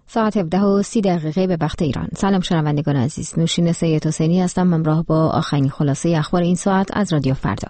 ساعت 17:30 به وقت ایران. سلام شنوندگان عزیز، نوشین سید حسینی هستم، همراه با آخرین خلاصه اخبار این ساعت از رادیو فردا.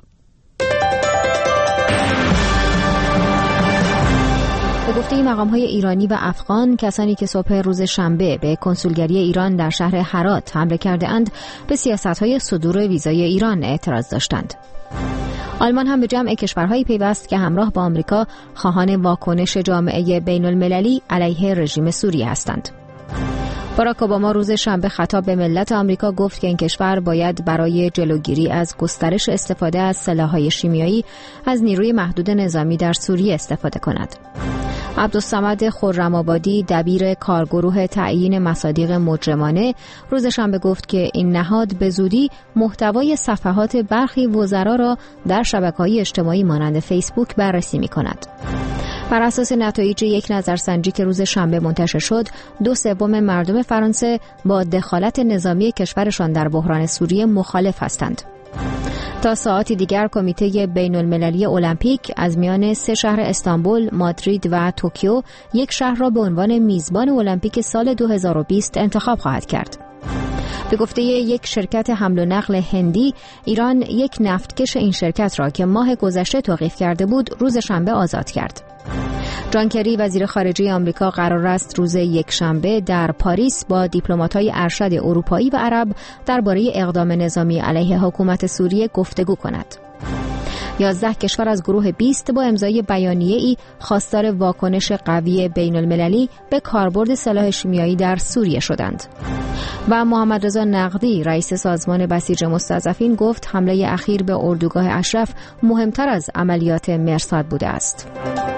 به گفته مقام‌های ایرانی و افغان، کسانی که صبح روز شنبه به کنسولگری ایران در شهر هرات حمله کرده اند به سیاست‌های صدور ویزای ایران اعتراض داشتند. آلمان هم به جمع کشورهایی پیوست که همراه با آمریکا خواهان واکنش جامعه بین‌المللی علیه رژیم سوریه هستند. باراک اوباما روز شنبه خطاب به ملت آمریکا گفت که این کشور باید برای جلوگیری از گسترش استفاده از سلاح‌های شیمیایی از نیروی محدود نظامی در سوریه استفاده کند. عبدالصمد خرم‌آبادی، دبیر کارگروه تعیین مصادیق مجرمانه، روز شنبه گفت که این نهاد به زودی محتوای صفحات برخی وزرا را در شبکه‌های اجتماعی مانند فیسبوک بررسی می‌کند. بر اساس نتایج یک نظرسنجی که روز شنبه منتشر شد، 2/3 مردم فرانسه با دخالت نظامی کشورشان در بحران سوریه مخالف هستند. تا ساعتی دیگر کمیته بین‌المللی المپیک از میان 3 شهر استانبول، مادرید و توکیو یک شهر را به عنوان میزبان المپیک سال 2020 انتخاب خواهد کرد. به گفته یک شرکت حمل و نقل هندی، ایران یک نفتکش این شرکت را که ماه گذشته توقیف کرده بود، روز شنبه آزاد کرد. جان کری وزیر خارجه آمریکا قرار است روز یکشنبه در پاریس با دیپلمات‌های ارشد اروپایی و عرب درباره اقدام نظامی علیه حکومت سوریه گفتگو کند. 11 کشور از گروه 20 با امضای بیانیه‌ای خواستار واکنش قوی بین‌المللی به کاربرد سلاح شیمیایی در سوریه شدند. و محمد رضا نقدی، رئیس سازمان بسیج مستضعفین، گفت حمله اخیر به اردوگاه اشرف مهمتر از عملیات مرصاد بوده است.